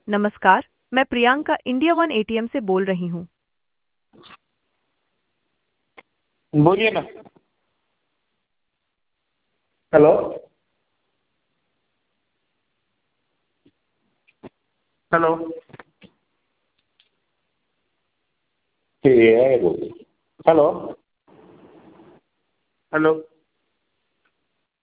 नमस्कार, मैं Priyanka India one ATM से बोल रही हूँ। बोलिए ना। हेलो। हेलो। ये है बोलिए। हेलो। हेलो।